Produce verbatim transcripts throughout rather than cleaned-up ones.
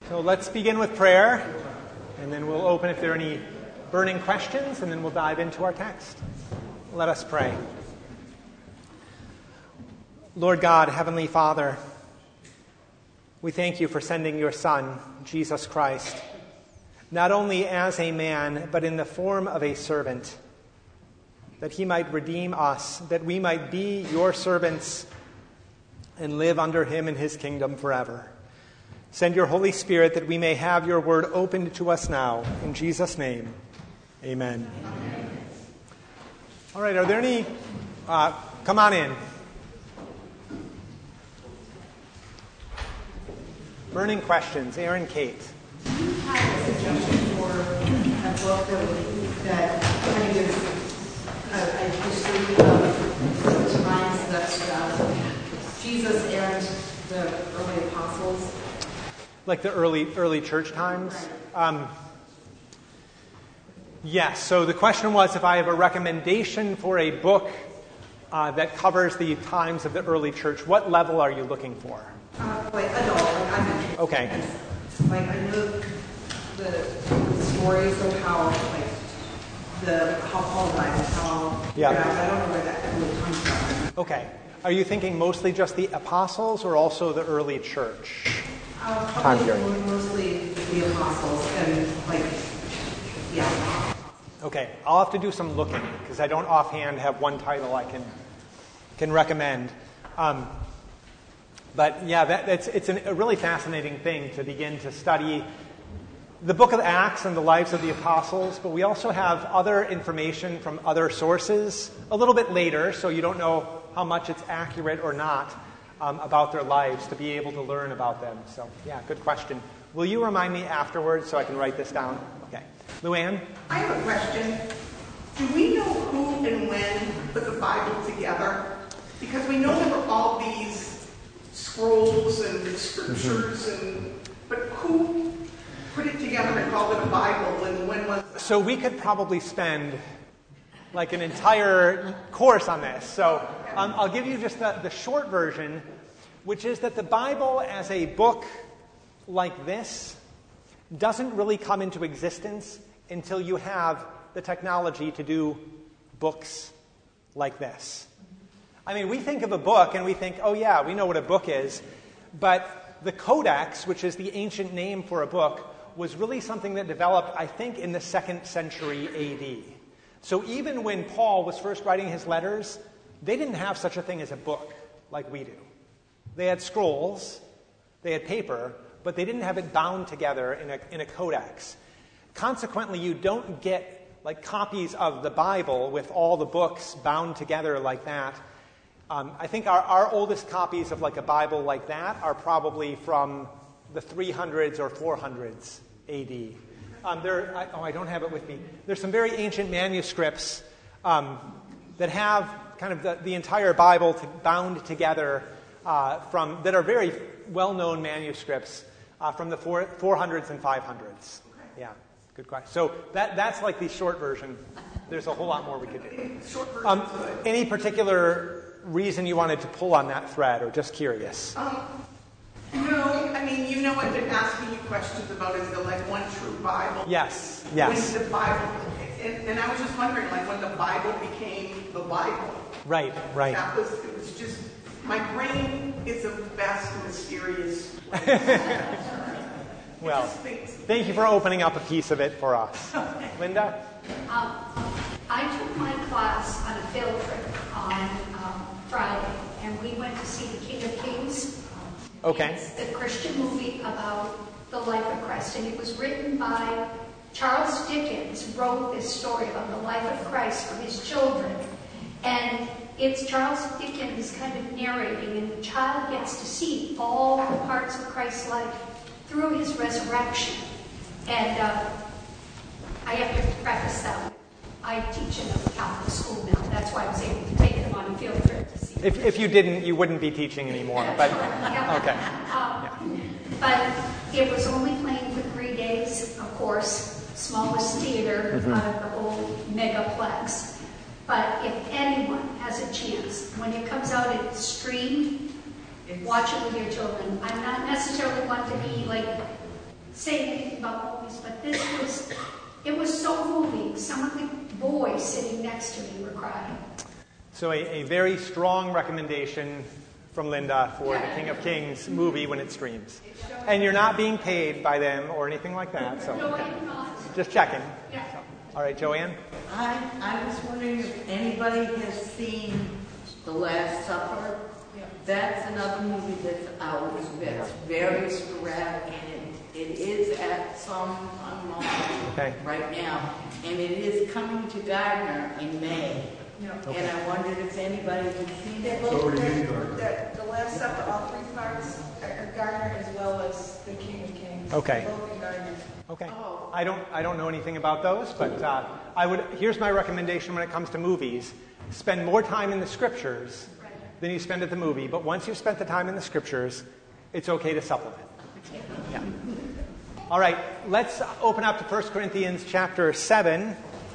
So let's begin with prayer, and then we'll open if there are any burning questions, and then we'll dive into our text. Let us pray. Lord God, Heavenly Father, we thank you for sending your Son, Jesus Christ, not only as a man, but in the form of a servant, that he might redeem us, that we might be your servants and live under him in his kingdom forever. Send your Holy Spirit that we may have your word opened to us now. In Jesus' name, amen. Amen. All right, are there any... Uh, come on in. Burning questions. Aaron, Kate. Do you have a suggestion for a book that, that kind of gives a, a history of the times that uh, Jesus and the early apostles? Like the early early church times? Um, yes. So the question was if I have a recommendation for a book uh, that covers the times of the early church, what level are you looking for? Uh, like adult, like I'm in. Okay. Like I know the, the stories of how, like, the how Paul died and how, yeah. yeah, I don't know where that really comes from. Okay. Are you thinking mostly just the apostles or also the early church? Uh, probably mostly the apostles and, like, yeah. Okay, I'll have to do some looking because I don't offhand have one title I can can recommend. Um, but yeah, that, that's it's an, a really fascinating thing to begin to study the book of Acts and the lives of the apostles, but we also have other information from other sources a little bit later, so you don't know how much it's accurate or not. Um, about their lives to be able to learn about them. So, yeah, good question. Will you remind me afterwards so I can write this down? Okay. Luann? I have a question. Do we know who and when put the Bible together? Because we know there were all these scrolls and scriptures, mm-hmm. and but who put it together and called it a Bible, and when was it? So we could probably spend like an entire course on this. So um, I'll give you just the, the short version, which is that the Bible as a book like this doesn't really come into existence until you have the technology to do books like this. I mean, we think of a book and we think, oh yeah, we know what a book is, but the Codex, which is the ancient name for a book, was really something that developed, I think, in the second century A D. So even when Paul was first writing his letters, they didn't have such a thing as a book like we do. They had scrolls, they had paper, but they didn't have it bound together in a, in a codex. Consequently, you don't get like copies of the Bible with all the books bound together like that. Um, I think our, our oldest copies of like a Bible like that are probably from the three hundreds or four hundreds A D. Um, there, I, oh, I don't have it with me. There's some very ancient manuscripts um, that have kind of the, the entire Bible to, bound together uh, from that are very well-known manuscripts uh, from the four, four hundreds and five hundreds. Yeah, good question. So that that's like the short version. There's a whole lot more we could do. Um, any particular reason you wanted to pull on that thread, or just curious? Um, No, I mean, you know, I've been asking you questions about is there like one true Bible? Yes, yes. When the Bible, and, and I was just wondering, like, when the Bible became the Bible. Right, right. That was, it was just, my brain is a vast, mysterious Well, thank you for opening up a piece of it for us. Linda? Um, I took my class on a field trip on um, Friday, and we went to see The King of Kings. Okay. It's the Christian movie about the life of Christ, and it was written by Charles Dickens. Wrote this story about the life of Christ for his children, and it's Charles Dickens kind of narrating, and the child gets to see all the parts of Christ's life through his resurrection. And uh, I have to preface that with, I teach in a Catholic school now. That's why I was able to take them on a field trip to see. If, if you didn't, you wouldn't be teaching anymore. But yeah. okay. Um, yeah. But it was only playing for three days, of course, smallest theater mm-hmm. out of the whole megaplex. But if anyone has a chance, when it comes out, it's streamed. Watch it with your children. I'm not necessarily one to be like but this was, it was so moving. Some of the boys sitting next to me were crying. So a, a very strong recommendation from Linda for the King of Kings movie when it streams. And you're not being paid by them or anything like that. So No, I'm not. just checking. Yeah. All right, Joanne? I, I was wondering if anybody has seen The Last Supper. That's another movie that's out, that's very sporadic, and it is at some unknown Okay. right now. And it is coming to Gardner in May. Okay. And I wondered if anybody had seen it. Both the, the Last Supper, all three parts, are Gardner as well as The King of Kings. Okay. Both in Gardner. Okay. Oh. I don't I don't know anything about those, but uh, I would. Here's my recommendation when it comes to movies: spend more time in the scriptures than you spend at the movie. But once you've spent the time in the scriptures, it's okay to supplement. Yeah. All right. Let's open up to First Corinthians chapter seven.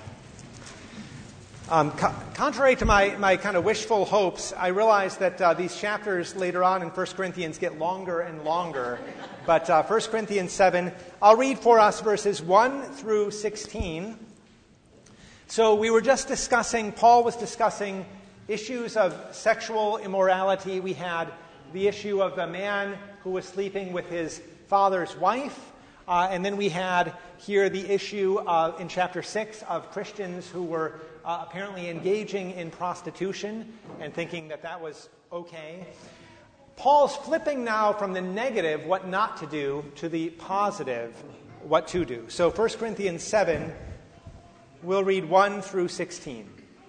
Um, co- contrary to my, my kind of wishful hopes, I realize that uh, these chapters later on in First Corinthians get longer and longer. But uh, First Corinthians seven, I'll read for us verses one through sixteen. So we were just discussing, Paul was discussing issues of sexual immorality. We had the issue of a man who was sleeping with his father's wife. Uh, and then we had here the issue uh, in chapter six of Christians who were uh, apparently engaging in prostitution and thinking that that was okay. Paul's flipping now from the negative, what not to do, to the positive, what to do. So First Corinthians seven, we'll read one through sixteen.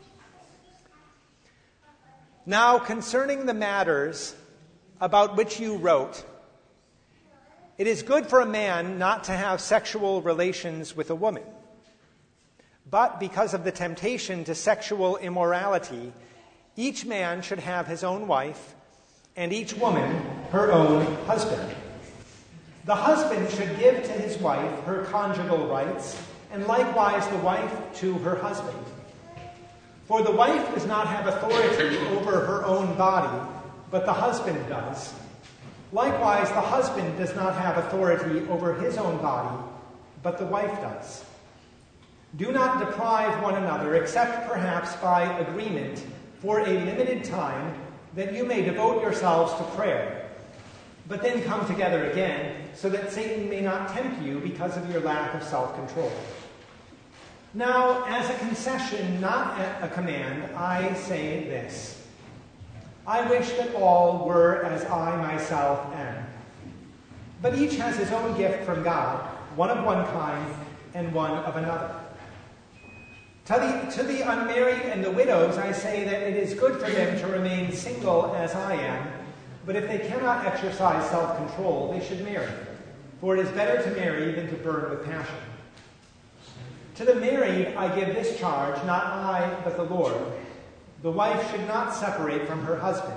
Now concerning the matters about which you wrote, it is good for a man not to have sexual relations with a woman. But because of the temptation to sexual immorality, each man should have his own wife, and each woman her own husband. The husband should give to his wife her conjugal rights, and likewise the wife to her husband. For the wife does not have authority over her own body, but the husband does. Likewise, the husband does not have authority over his own body, but the wife does. Do not deprive one another, except perhaps by agreement, for a limited time, that you may devote yourselves to prayer. But then come together again, so that Satan may not tempt you because of your lack of self-control. Now, as a concession, not a command, I say this. I wish that all were as I myself am. But each has his own gift from God, one of one kind and one of another. To the, to the unmarried and the widows, I say that it is good for them to remain single as I am, but if they cannot exercise self-control, they should marry, for it is better to marry than to burn with passion. To the married I give this charge, not I, but the Lord. The wife should not separate from her husband,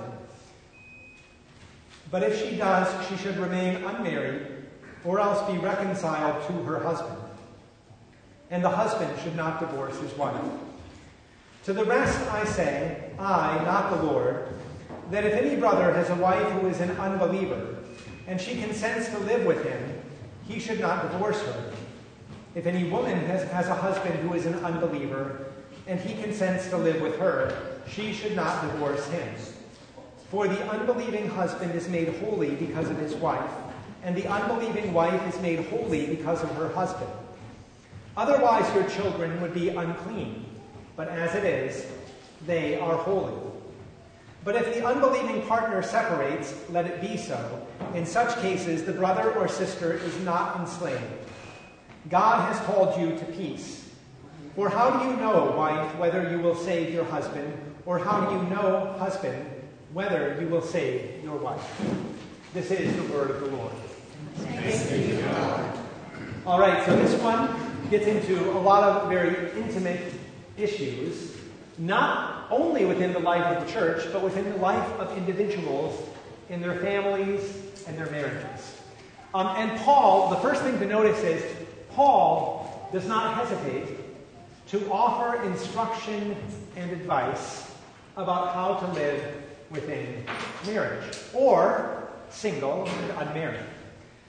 but if she does, she should remain unmarried, or else be reconciled to her husband. And the husband should not divorce his wife. To the rest I say, I, not the Lord, that if any brother has a wife who is an unbeliever, and she consents to live with him, he should not divorce her. If any woman has, has a husband who is an unbeliever, and he consents to live with her, she should not divorce him. For the unbelieving husband is made holy because of his wife, and the unbelieving wife is made holy because of her husband. Otherwise your children would be unclean, but as it is, they are holy. But if the unbelieving partner separates, let it be so. In such cases, the brother or sister is not enslaved. God has called you to peace. For how do you know, wife, whether you will save your husband, or how do you know, husband, whether you will save your wife? This is the word of the Lord. Thanks be to God. All right, so this one gets into a lot of very intimate issues, not only within the life of the church, but within the life of individuals in their families and their marriages. Um, and Paul, the first thing to notice is, Paul does not hesitate to offer instruction and advice about how to live within marriage, or single and unmarried.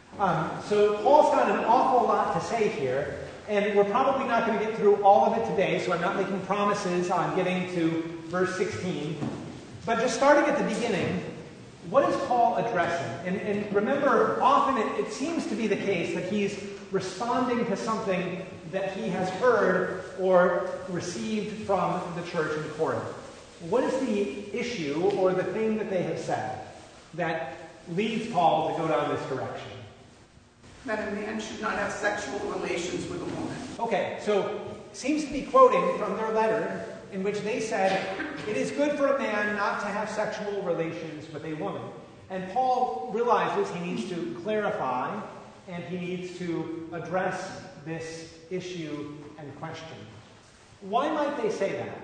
Um, so Paul's got an awful lot to say here, and we're probably not going to get through all of it today, so I'm not making promises on getting to verse sixteen. But just starting at the beginning, what is Paul addressing? And, and remember, often it, it seems to be the case that he's responding to something that he has heard or received from the church in Corinth. What is the issue or the thing that they have said that leads Paul to go down this direction? That a man should not have sexual relations with a woman. Okay, so seems to be quoting from their letter in which they said, it is good for a man not to have sexual relations with a woman. And Paul realizes he needs to clarify and he needs to address this issue and question. Why might they say that?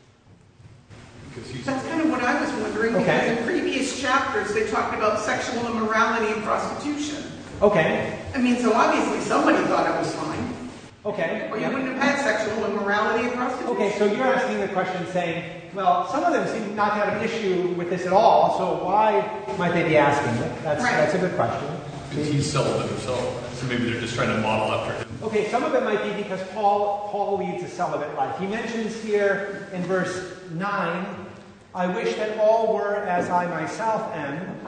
That's kind of what I was wondering, because Okay. in previous chapters they talked about sexual immorality and prostitution. Okay, I mean, so obviously somebody thought it was fine. okay. Or you yep. wouldn't have had sexual immorality and prostitution. Okay, so you're asking the question saying, well, some of them seem not to have an issue with this at all, so why might they be asking it? That's, Right. that's a good question. Because he's celibate himself, so maybe they're just trying to model after him. Okay, some of it might be because Paul, Paul leads a celibate life. He mentions here in verse nine, I wish that all were as I myself am.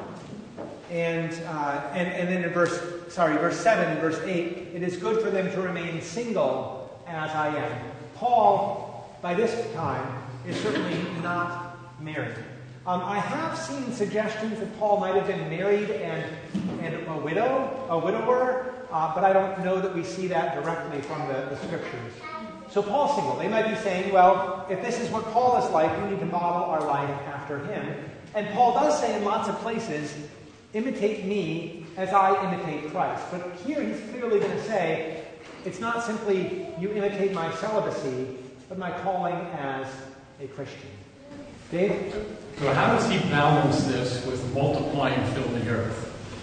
And, uh, and, and then in verse, sorry, verse seven and verse eight, it is good for them to remain single as I am. Paul, by this time, is certainly not married. Um, I have seen suggestions that Paul might have been married and, and a widow, a widower, uh, but I don't know that we see that directly from the, the scriptures. So Paul's single. They might be saying, well, if this is what Paul is like, we need to model our life after him. And Paul does say in lots of places, imitate me as I imitate Christ. But here he's clearly going to say, it's not simply you imitate my celibacy, but my calling as a Christian. Dave? So how does he balance this with multiplying fill the earth?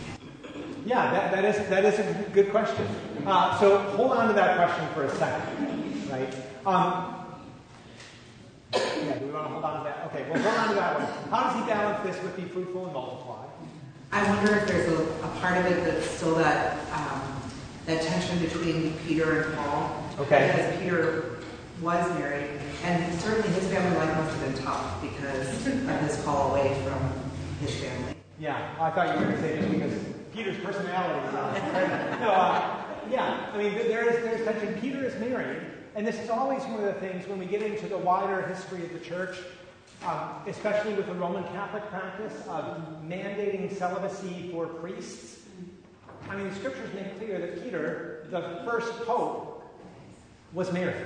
Yeah, that, that is that is a good question. Uh, so hold on to that question for a second, right? Um, yeah, do we want to hold on to that? Okay, well, hold on to that one. How does he balance this with be fruitful and multiply? I wonder if there's a, a part of it that's still that um, that tension between Peter and Paul. Okay. Because Peter was married, and certainly his family life must have been tough because of his call away from his family. Yeah, I thought you were going to say just because Peter's personality is on it. No, uh, yeah, I mean, there is there's tension. Peter is married, and this is always one of the things when we get into the wider history of the church, um, especially with the Roman Catholic practice of mandating celibacy for priests. I mean, the scriptures make clear that Peter, the first pope, was married.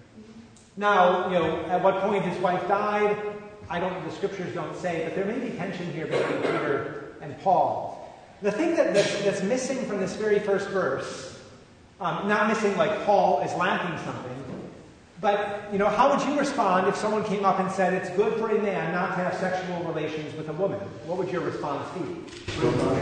Now, you know, at what point his wife died, I don't, the scriptures don't say, but there may be tension here between Peter and Paul. The thing that, that's, that's missing from this very first verse, um, not missing like Paul is lacking something, but, you know, how would you respond if someone came up and said it's good for a man not to have sexual relations with a woman? What would your response be?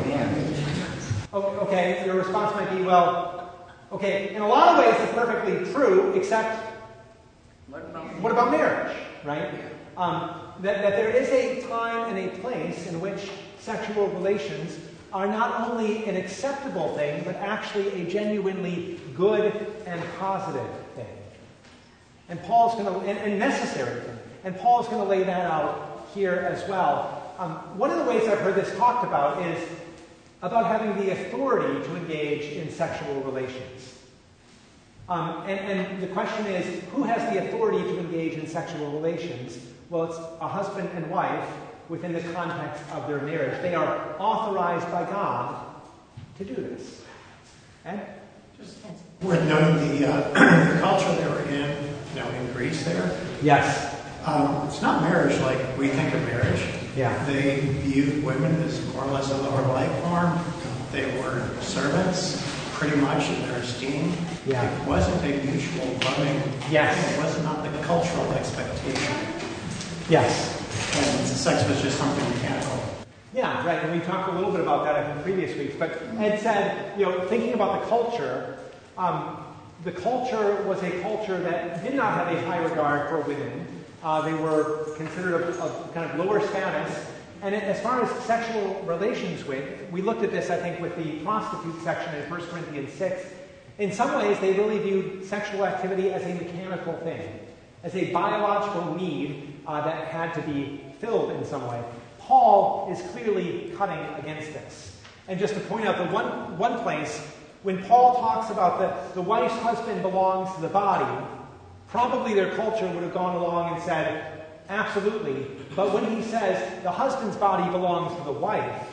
Okay, your response might be, well, okay, in a lot of ways it's perfectly true, except What about what about marriage, right? Um, that, that there is a time and a place in which sexual relations are not only an acceptable thing, but actually a genuinely good and positive thing. And Paul's going to, and, and necessary thing. And Paul's going to lay that out here as well. Um, one of the ways I've heard this talked about is about having the authority to engage in sexual relations. Um, and, and the question is, who has the authority to engage in sexual relations? Well, it's a husband and wife within the context of their marriage. They are authorized by God to do this. Ed? We're noting the, uh, the culture they were in, you know, in Greece there. Yes. Um, it's not marriage like we think of marriage. Yeah. They viewed women as more or less a lower life form. They were servants, pretty much in their esteem. Yeah. It wasn't a mutual loving Yes. thing. It was not the cultural expectation. Yes. And sex was just something mechanical. Yeah, right. And we talked a little bit about that in previous weeks. But Ed said, you know, thinking about the culture, um, the culture was a culture that did not have a high regard for women. Uh, they were considered of, of kind of lower status, And as far as sexual relations went, we looked at this, I think, with the prostitute section in First Corinthians six. In some ways, they really viewed sexual activity as a mechanical thing, as a biological need uh, that had to be filled in some way. Paul is clearly cutting against this. And just to point out the one, one place, when Paul talks about the, the wife's husband belongs to the body, probably their culture would have gone along and said, absolutely. But when he says the husband's body belongs to the wife,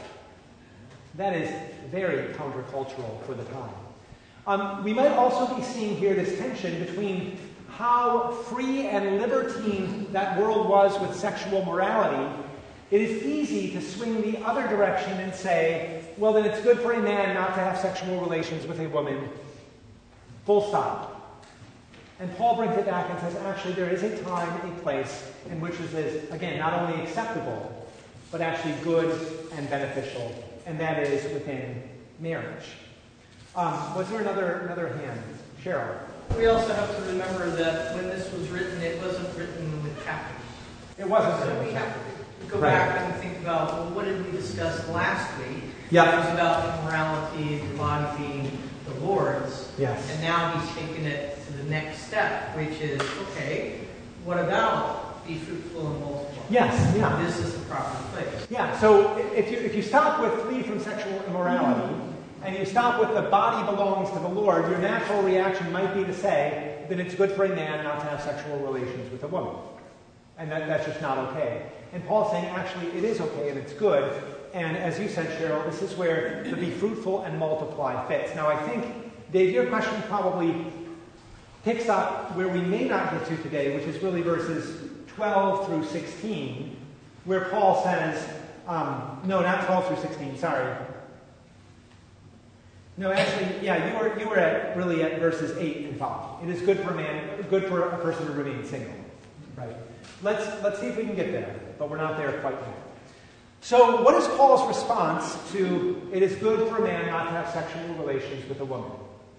that is very countercultural for the time. Um, we might also be seeing here this tension between how free and libertine that world was with sexual morality. It is easy to swing the other direction and say, well, then it's good for a man not to have sexual relations with a woman. Full stop. And Paul brings it back and says, actually, there is a time, a place in which this is, again, not only acceptable, but actually good and beneficial, and that is within marriage. Um, was there another another hand? Cheryl. We also have to remember that when this was written, it wasn't written with captives. It wasn't So written we with have captives. to go Right. back and think about, well, what did we discuss last week? Yeah. It was about immorality, the body being the Lord's. Yes. And now he's taken it to the next step, which is, okay, what about be fruitful and multiply? Yes, yeah. This is the proper place. Yeah, so if you if you stop with flee from sexual immorality, and you stop with the body belongs to the Lord, your natural reaction might be to say that it's good for a man not to have sexual relations with a woman. And that, that's just not okay. And Paul's saying, actually, it is okay and it's good. And as you said, Cheryl, this is where the be fruitful and multiply fits. Now, I think, Dave, your question probably picks up where we may not get to today, which is really verses twelve through sixteen, where Paul says, um, no, not twelve through sixteen, sorry. No, actually, yeah, you were you were at really at verses eight and following. It is good for a man, good for a person to remain single. Right. Let's let's see if we can get there, but we're not there quite yet. So, what is Paul's response to it is good for a man not to have sexual relations with a woman?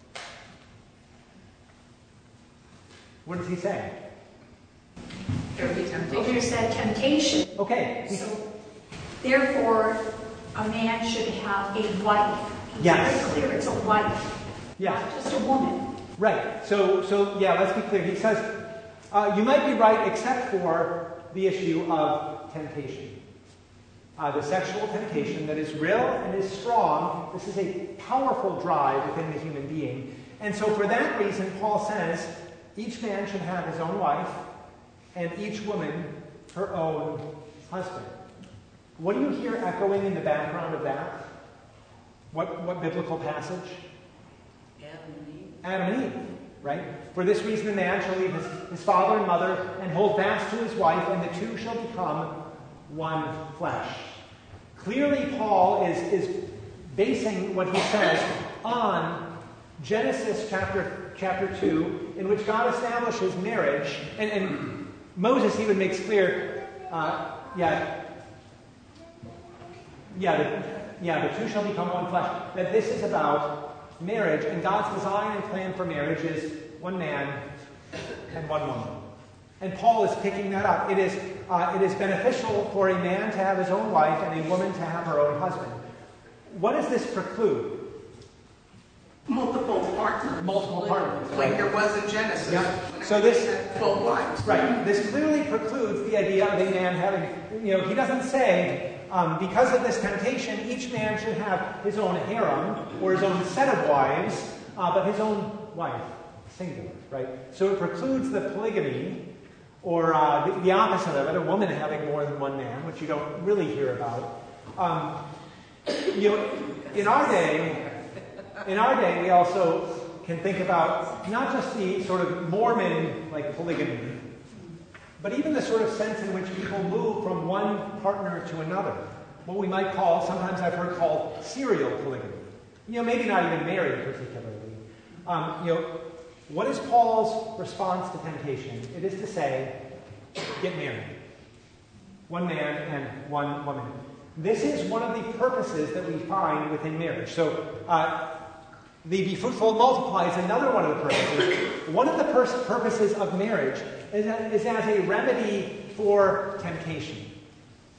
What does he say? There will be temptation. There's that temptation. Okay. So, therefore, a man should have a wife. It's Yes. very clear it's a wife, Yeah. not just a woman. Right. So, so yeah, let's be clear. He says, uh, you might be right except for the issue of temptation. Uh, the sexual temptation that is real and is strong. This is a powerful drive within the human being. And so for that reason, Paul says, each man should have his own wife, and each woman her own husband. What do you hear echoing in the background of that? What, what biblical passage? Adam and Eve. Adam and Eve, right? For this reason a man shall leave his, his father and mother and hold fast to his wife, and the two shall become one flesh. Clearly Paul is, is basing what he says on Genesis chapter, chapter two, in which God establishes marriage, and, and Moses even makes clear, uh, yeah, yeah, the, yeah, the two shall become one flesh, that this is about marriage, and God's design and plan for marriage is one man and one woman. And Paul is picking that up. It is, uh, it is beneficial for a man to have his own wife and a woman to have her own husband. What does this preclude? Multiple partners, Multiple partners. like there was in Genesis. Yeah. when So it this- had twelve wives. Right. This clearly precludes the idea of a man having, you know, he doesn't say, um, because of this temptation, each man should have his own harem or his own set of wives, uh, but his own wife, singular, right? So it precludes the polygamy, or uh, the, the opposite of it, a woman having more than one man, which you don't really hear about. Um, you know, in our day, in our day, we also can think about not just the sort of Mormon like polygamy, but even the sort of sense in which people move from one partner to another. What we might call, sometimes I've heard called serial polygamy. You know, maybe not even married particularly. Um, you know, what is Paul's response to temptation? It is to say, get married. One man and one woman. This is one of the purposes that we find within marriage. So, uh, the be fruitful and multiply is another one of the purposes. One of the pur- purposes of marriage is, a, is as a remedy for temptation.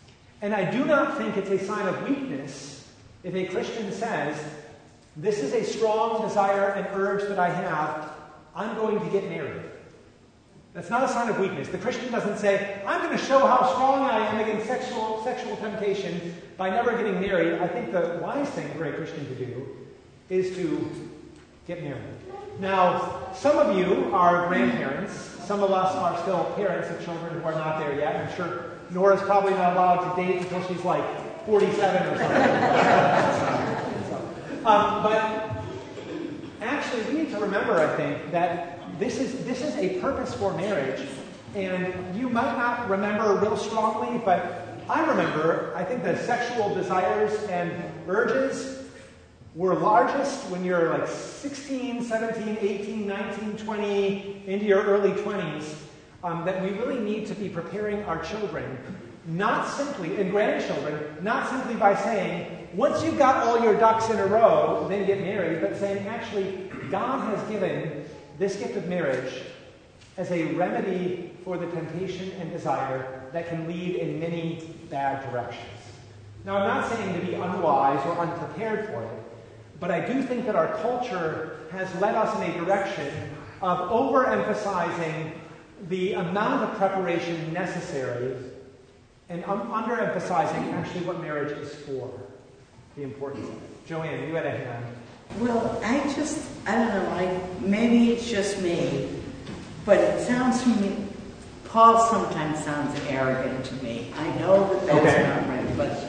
And I do not think it's a sign of weakness if a Christian says, this is a strong desire and urge that I have, I'm going to get married. That's not a sign of weakness. The Christian doesn't say, I'm going to show how strong I am against sexual, sexual temptation by never getting married. I think the wise thing for a Christian to do is to get married. Now, some of you are grandparents. Some of us are still parents of children who are not there yet. I'm sure Nora's probably not allowed to date until she's like forty-seven or something. so, um, but actually, we need to remember, I think, that this is this is a purpose for marriage. And you might not remember real strongly, but I remember, I think the sexual desires and urges were largest when you're like sixteen, seventeen, eighteen, nineteen, twenty, into your early twenties, um, that we really need to be preparing our children, not simply, and grandchildren, not simply by saying, once you've got all your ducks in a row, then get married, but saying, actually, God has given this gift of marriage as a remedy for the temptation and desire that can lead in many bad directions. Now, I'm not saying to be unwise or unprepared for it, but I do think that our culture has led us in a direction of overemphasizing the amount of preparation necessary and um, underemphasizing actually what marriage is for, the importance of it. Joanne, you had a hand. Well, I just, I don't know, I, maybe it's just me, but it sounds to me, Paul sometimes sounds arrogant to me. I know that that's okay. not right, but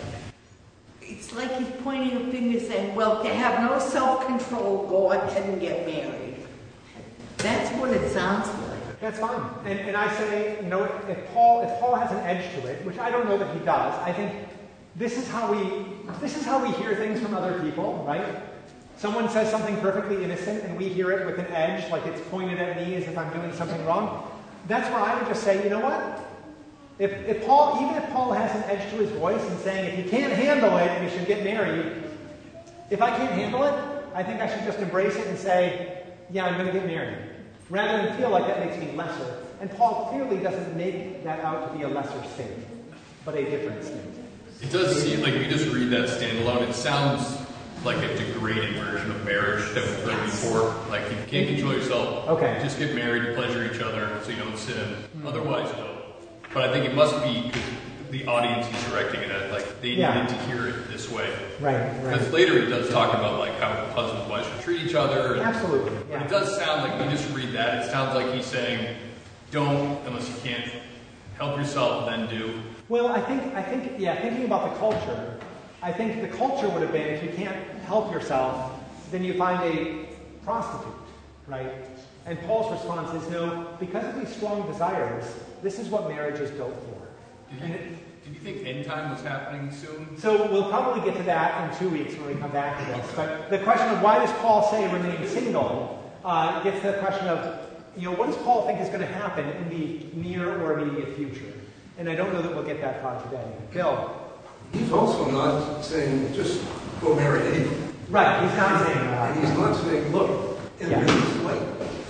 it's like he's pointing a finger saying, well, to have no self-control, go ahead and get married. That's what it sounds like. That's fine. And, and I say, you know, if Paul, if Paul has an edge to it, which I don't know that he does, I think this is how we, this is how we hear things from other people, right? Someone says something perfectly innocent and we hear it with an edge, like it's pointed at me as if I'm doing something wrong. That's where I would just say, you know what? If, if Paul, even if Paul has an edge to his voice and saying, if you can't handle it, you should get married. If I can't handle it, I think I should just embrace it and say, yeah, I'm going to get married. Rather than feel like that makes me lesser. And Paul clearly doesn't make that out to be a lesser state, but a different state. It does seem like if you just read that standalone, it sounds like a degrading version of marriage that we've heard before. Like, if you can't control yourself, okay. just get married and pleasure each other so you don't sin. Mm-hmm. Otherwise, no. But I think it must be because the audience he's directing it at, like, they yeah. needed to hear it this way. Right, right. Because later he does talk about, like, how husbands and wives should treat each other. And, absolutely. Yeah. But it does sound like, when you just read that, it sounds like he's saying, don't, unless you can't help yourself, then do. Well, I think, I think, yeah, thinking about the culture, I think the culture would have been, if you can't help yourself, then you find a prostitute, right? And Paul's response is, no, because of these strong desires, this is what marriage is built for. Did you, did you think end time was happening soon? So we'll probably get to that in two weeks when we come back to this. But the question of why does Paul say remain single uh, gets to the question of, you know, what does Paul think is going to happen in the near or immediate future? And I don't know that we'll get that far today. Bill? He's also not saying just go marry anyone. Right, he's not saying that. He's not saying, look, in yeah. this light,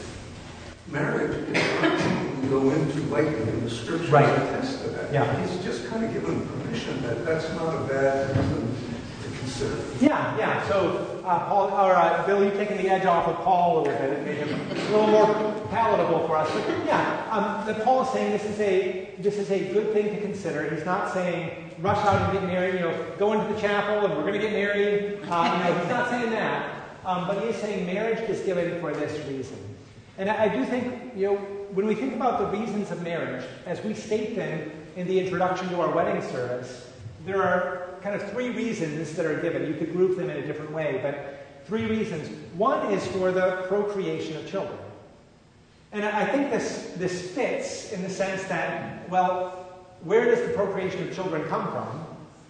marriage is not something we go into lightly, and the scriptures right. attest to that. Yeah. He's just kind of given permission that that's not a bad reason to consider. Yeah, yeah. So, uh, Paul, or uh, Bill, you've taken the edge off of Paul a little bit. It made him a little more palatable for us. But yeah, um, that Paul is saying this is a this is a good thing to consider. He's not saying rush out and get married. You know, go into the chapel and we're going to get married. Uh, you know, he's not saying that. Um, but he is saying marriage is given for this reason. And I, I do think, you know, when we think about the reasons of marriage, as we state them in the introduction to our wedding service, there are kind of three reasons that are given. You could group them in a different way, but three reasons. One is for the procreation of children. And I think this, this fits in the sense that, well, where does the procreation of children come from?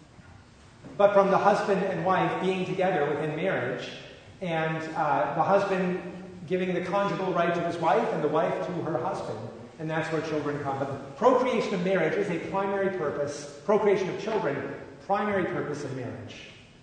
But from the husband and wife being together within marriage, and uh, the husband giving the conjugal right to his wife and the wife to her husband. And that's where children come. But the procreation of marriage is a primary purpose, procreation of children, primary purpose of marriage.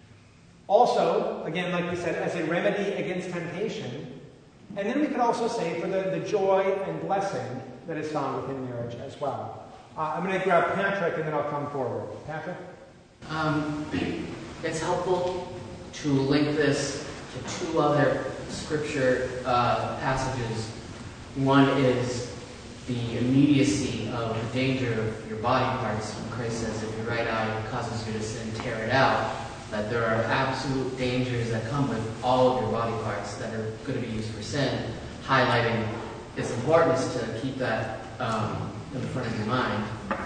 Also, again, like we said, as a remedy against temptation. And then we could also say for the, the joy and blessing that is found within marriage as well. Uh, I'm going to grab Patrick and then I'll come forward. Patrick? Um, it's helpful to link this to two other scripture uh, passages. One is the immediacy of the danger of your body parts. When Christ says, if your right eye causes you to sin, tear it out. That there are absolute dangers that come with all of your body parts that are going to be used for sin, highlighting its importance to keep that um, in the front of your mind.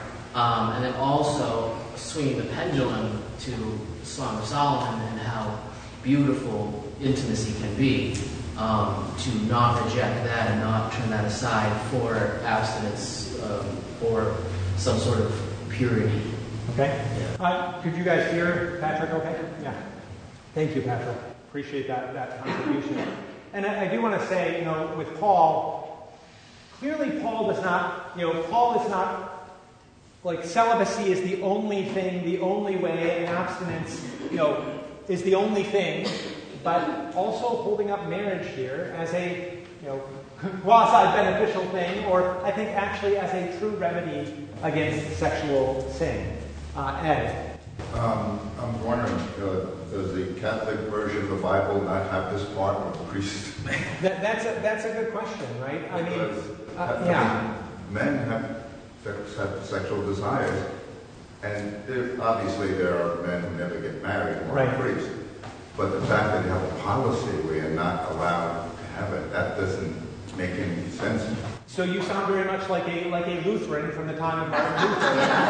Um, and then also swinging the pendulum to the Song of Solomon and how beautiful intimacy can be, um, to not reject that and not turn that aside for abstinence um, or some sort of purity. Okay. Yeah. Uh, could you guys hear Patrick okay? Yeah. Thank you, Patrick. Appreciate that, that contribution. And I, I do want to say, you know, with Paul, clearly Paul does not, you know, Paul is not, like, celibacy is the only thing, the only way, and abstinence, you know, is the only thing, but also holding up marriage here as a, you know, quasi-beneficial thing, or I think actually as a true remedy against sexual sin. Uh, Ed? Um, I'm wondering, uh, does the Catholic version of the Bible not have this part of the priest? that, that's, a, that's a good question, right? I mean, uh, I yeah. mean, men have, have sexual desires, and there, obviously there are men who never get married or right. are priests. But the fact that you have a policy where you're not allowed to have it, that doesn't make any sense. So you sound very much like a like a Lutheran from the time of Martin Luther.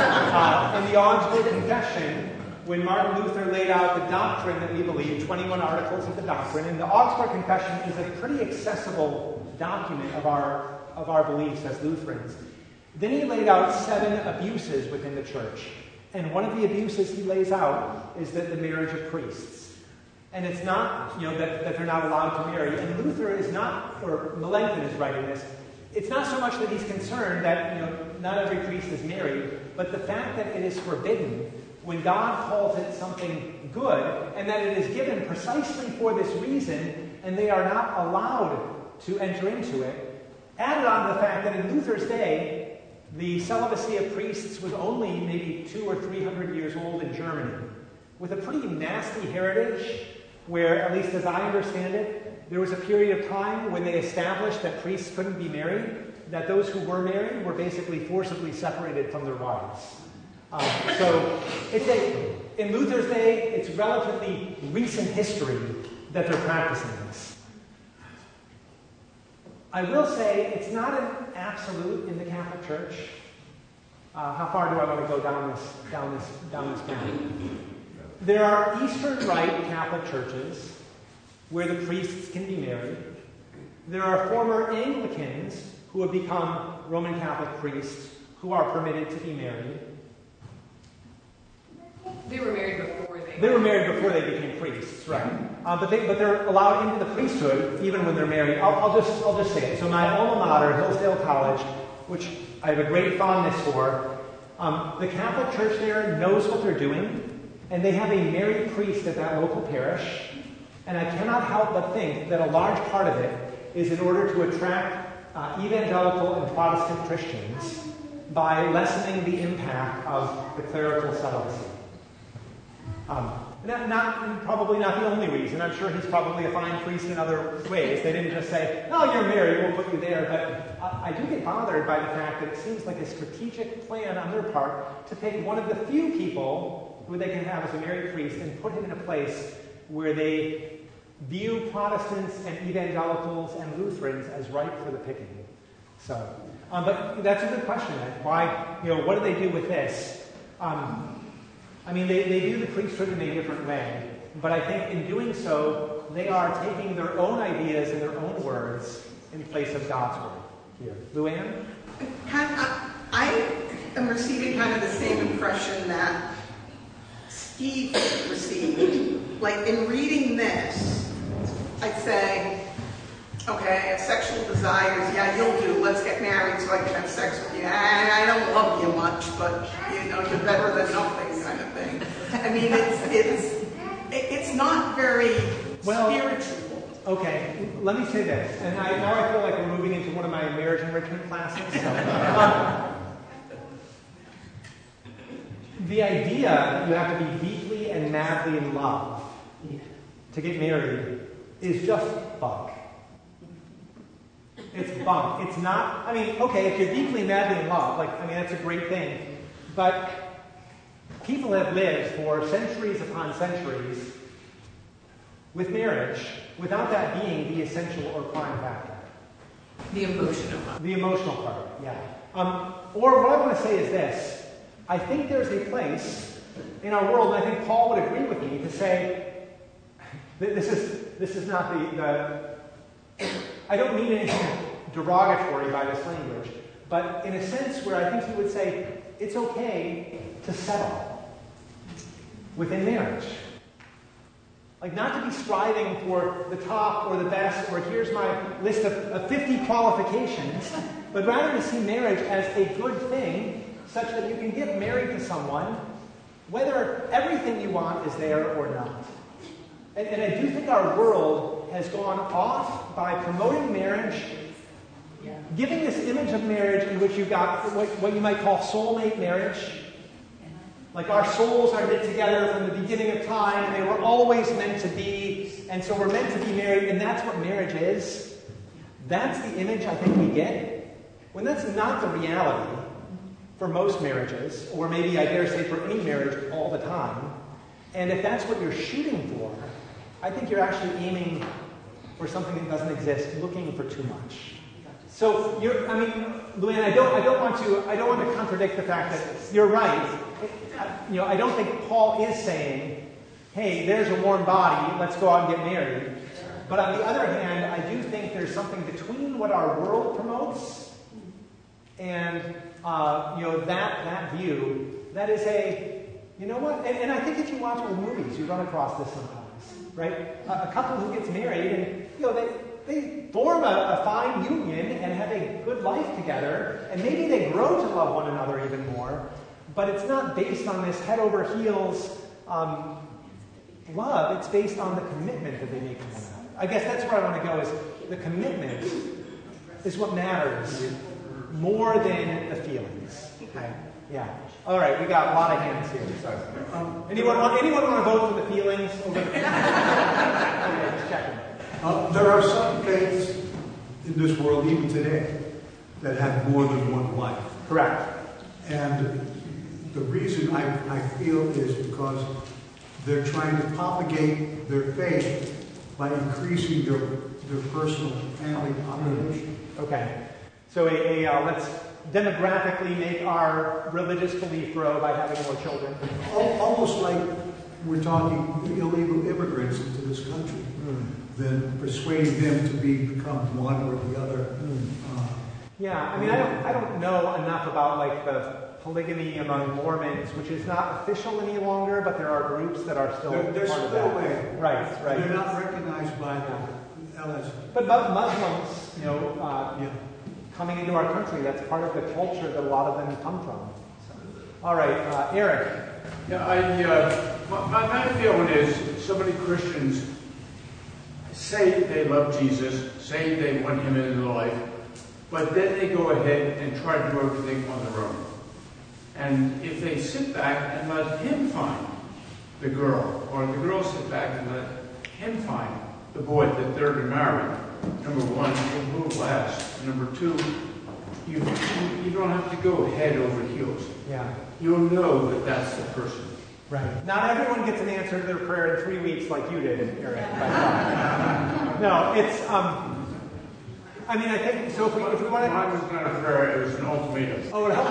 uh, in the Augsburg Confession, when Martin Luther laid out the doctrine that we believe, twenty-one articles of the doctrine, and the Augsburg Confession is a pretty accessible document of our of our beliefs as Lutherans. Then he laid out seven abuses within the church. And one of the abuses he lays out is that the marriage of priests. And it's not, you know, that, that they're not allowed to marry. And Luther is not, or Melanchthon is writing this, it's not so much that he's concerned that, you know, not every priest is married, but the fact that it is forbidden when God calls it something good, and that it is given precisely for this reason, and they are not allowed to enter into it, added on to the fact that in Luther's day, the celibacy of priests was only maybe two or three hundred years old in Germany, with a pretty nasty heritage, where, at least as I understand it, there was a period of time when they established that priests couldn't be married, that those who were married were basically forcibly separated from their wives. Um, so, it's a, in Luther's day, it's relatively recent history that they're practicing this. I will say it's not an absolute in the Catholic Church. Uh, how far do I want to go down this down this down this path? There are Eastern Rite Catholic churches where the priests can be married. There are former Anglicans who have become Roman Catholic priests who are permitted to be married. They were married before they... They were married before they became priests, right? Uh, but, they, but they're allowed into the priesthood even when they're married. I'll, I'll, just, I'll just say it. So my alma mater, Hillsdale College, which I have a great fondness for, um, the Catholic Church there knows what they're doing, and they have a married priest at that local parish. And I cannot help but think that a large part of it is in order to attract uh, evangelical and Protestant Christians by lessening the impact of the clerical celibacy. Um, not, not, probably not the only reason. I'm sure he's probably a fine priest in other ways. They didn't just say, "No, you're married, we'll put you there." But I, I do get bothered by the fact that it seems like a strategic plan on their part to take one of the few people who they can have as a married priest and put him in a place where they view Protestants and evangelicals and Lutherans as ripe for the picking. So, um, but that's a good question. Ed. Why, you know, what do they do with this? Um, I mean, they, they do the priesthood in a different way, but I think in doing so, they are taking their own ideas and their own words in place of God's word. Here, Luann? Kind of, I am receiving kind of the same impression that Steve received. Like, in reading this, I'd say, okay, I have sexual desires. Yeah, you'll do. Let's get married so I can have sex with you. I, I don't love you much, but, you know, you're better than nothing kind of thing. I mean, it's it's it's not very well, spiritual. Okay, let me say this. And I, now I feel like we're moving into one of my marriage enrichment classes. So, um, the idea that you have to be deeply and madly in love to get married is just bunk. It's bunk. It's not, I mean, okay, if you're deeply, madly in love, like, I mean, that's a great thing. But people have lived for centuries upon centuries with marriage without that being the essential or prime factor. The emotional part. The emotional part, yeah. Um, or what I want to say is this. I think there's a place in our world, and I think Paul would agree with me, to say, this is this is not the, the I don't mean anything derogatory by this language, but in a sense where I think he would say, it's okay to settle within marriage. Like, not to be striving for the top or the best, or here's my list of, of fifty qualifications, but rather to see marriage as a good thing, such that you can get married to someone, whether everything you want is there or not. And, and I do think our world has gone off by promoting marriage, giving this image of marriage in which you've got what, what you might call soulmate marriage. Like, our souls are knit together from the beginning of time, and they were always meant to be, and so we're meant to be married, and that's what marriage is. That's the image I think we get. When that's not the reality for most marriages, or maybe I dare say for any marriage all the time, and if that's what you're shooting for, I think you're actually aiming for something that doesn't exist, looking for too much. So you're, I mean, Luann, I don't, I don't want to, I don't want to contradict the fact that you're right. You know, I don't think Paul is saying, "Hey, there's a warm body, let's go out and get married." But on the other hand, I do think there's something between what our world promotes and uh, you know that that view that is a, you know what? And, and I think if you watch old movies, you run across this sometimes, right? A, a couple who gets married, and you know they. They form a, a fine union and have a good life together, and maybe they grow to love one another even more, but it's not based on this head over heels um, love. It's based on the commitment that they make to one another. I guess that's where I want to go, is the commitment is what matters more than the feelings. Okay? Yeah. All right, we got a lot of hands here. Sorry. Um, anyone, want, anyone want to vote for the feelings over the feelings? Okay, just checking. Uh, there are some faiths in this world, even today, that have more than one wife. Correct. And the reason I, I feel is because they're trying to propagate their faith by increasing their, their personal family population. Okay. So a, a, uh, let's demographically make our religious belief grow by having more children. Almost like we're talking illegal immigrants into this country. Mm. Than persuading them to be become one or the other. Mm. Uh, yeah, I mean, I don't, I don't know enough about like the polygamy among Mormons, which is not official any longer, but there are groups that are still they're, they're part still of that. Way. Right, right. They're not recognized by the L S. But Muslims, you know, uh, yeah. coming into our country, that's part of the culture that a lot of them come from. So. All right, uh, Eric. Yeah, I, uh, my, my feeling is so many Christians say they love Jesus, say they want him in their life, but then they go ahead and try to do everything on their own. And if they sit back and let him find the girl, or the girl sit back and let him find the boy that they're to marry, number one, it will last. And number two, you, you don't have to go head over heels. Yeah. You'll know that that's the person. Right. Not everyone gets an answer to their prayer in three weeks like you did, Eric. No, it's, um, I mean, I think, so if we, if we want to... Mine was not a prayer, it was an ultimatum. Oh, it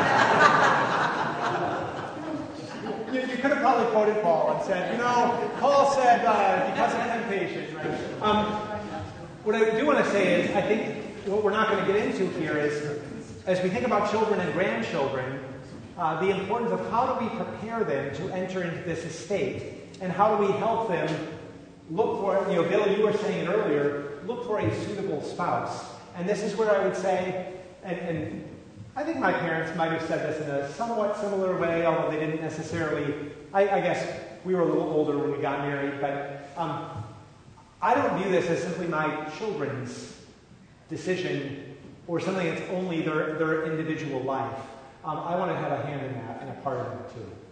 helped. you, you could have probably quoted Paul and said, you know, Paul said, uh, because of temptation, right? Um, what I do want to say is, I think what we're not going to get into here is, as we think about children and grandchildren, Uh, the importance of how do we prepare them to enter into this estate, and how do we help them look for, you know, Bill, you were saying it earlier, look for a suitable spouse. And this is where I would say, and, and I think my parents might have said this in a somewhat similar way, although they didn't necessarily, I, I guess we were a little older when we got married, but um, I don't view this as simply my children's decision or something that's only their, their individual life. Um, I want to have a hand in that and a part of that too.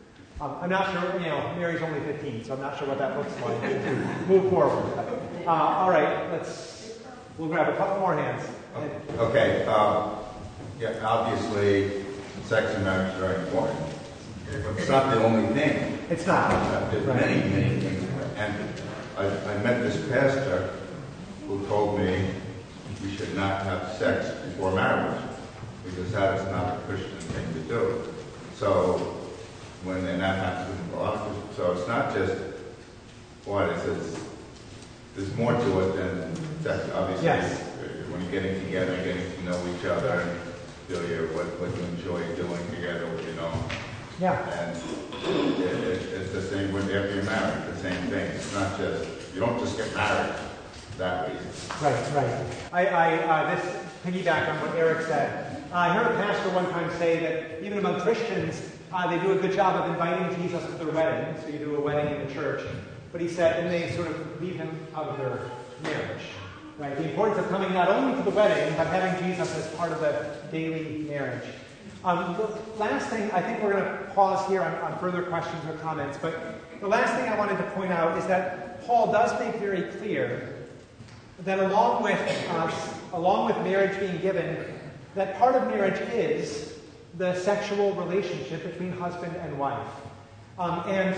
Um, I'm not sure, you know, Mary's only fifteen, so I'm not sure what that looks like. Move forward. Uh, all right, let's, we'll grab a couple more hands. Okay, um, yeah, obviously, sex and marriage is very important. But it's not the only thing. It's not. Uh, there's Right. many, many things. And I, I met this pastor who told me we should not have sex before marriage, because that is not a Christian thing to do. So, when and that happens with a lot of Christians. So it's not just what it says. There's more to it than sex. Obviously, Yes. when you're getting together, getting to know each other, and feel your what what you enjoy doing together, you know. Yeah. And it, it, it's the same with after you're married. The same thing. It's not just you don't just get married that reason. Right, right. I, I uh, this piggyback on what Eric said. Uh, I heard a pastor one time say that even among Christians, uh, they do a good job of inviting Jesus to their wedding. So you do a wedding in the church. But he said, and they sort of leave him out of their marriage. Right? The importance of coming not only to the wedding, but having Jesus as part of the daily marriage. Um, the last thing, I think we're going to pause here on, on further questions or comments, but the last thing I wanted to point out is that Paul does make very clear that along with us, along with marriage being given, that part of marriage is the sexual relationship between husband and wife. Um, and,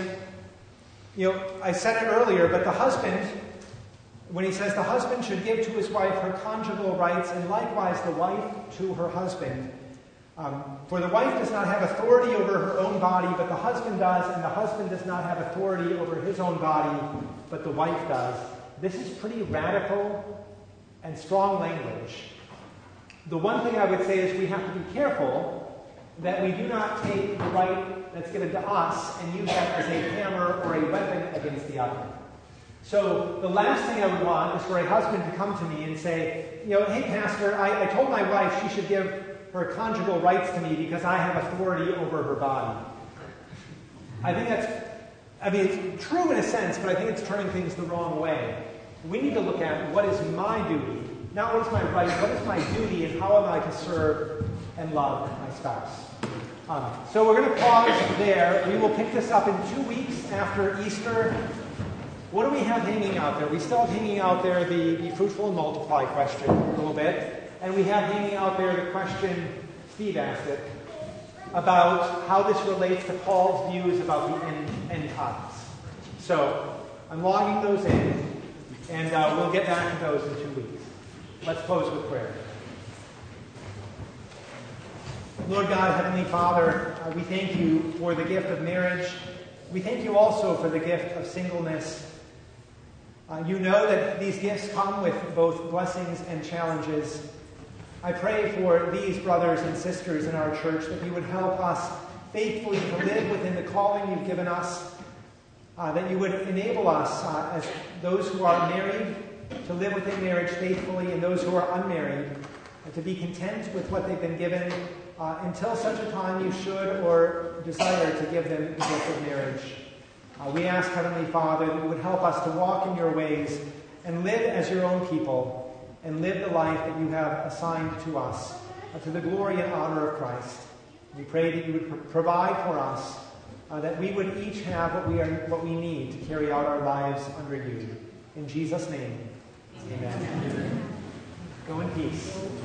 you know, I said it earlier, but the husband, when he says the husband should give to his wife her conjugal rights, and likewise the wife to her husband. Um, for the wife does not have authority over her own body, but the husband does, and the husband does not have authority over his own body, but the wife does. This is pretty radical and strong language. The one thing I would say is we have to be careful that we do not take the right that's given to us and use that as a hammer or a weapon against the other. So the last thing I would want is for a husband to come to me and say, you know, hey, pastor, I, I told my wife she should give her conjugal rights to me because I have authority over her body. I think that's, I mean, it's true in a sense, but I think it's turning things the wrong way. We need to look at what is my duty, not what is my right, what is my duty, and how am I to serve and love my spouse. Um, so we're going to pause there. We will pick this up in two weeks after Easter. What do we have hanging out there? We still have hanging out there the, the fruitful and multiply question a little bit. And we have hanging out there the question Steve asked it about how this relates to Paul's views about the end, end times. So I'm logging those in, and uh, we'll get back to those in two weeks. Let's close with prayer. Lord God, Heavenly Father, uh, we thank you for the gift of marriage. We thank you also for the gift of singleness. Uh, you know that these gifts come with both blessings and challenges. I pray for these brothers and sisters in our church that you would help us faithfully to live within the calling you've given us, uh, that you would enable us uh, as those who are married to live within marriage faithfully, and those who are unmarried uh, to be content with what they've been given uh, until such a time you should or desire to give them the gift of marriage. Uh, we ask, Heavenly Father, that you would help us to walk in your ways and live as your own people, and live the life that you have assigned to us, uh, to the glory and honor of Christ. We pray that you would pr- provide for us, uh, that we would each have what we are, what we need to carry out our lives under you. In Jesus' name, amen. Amen. Go in peace.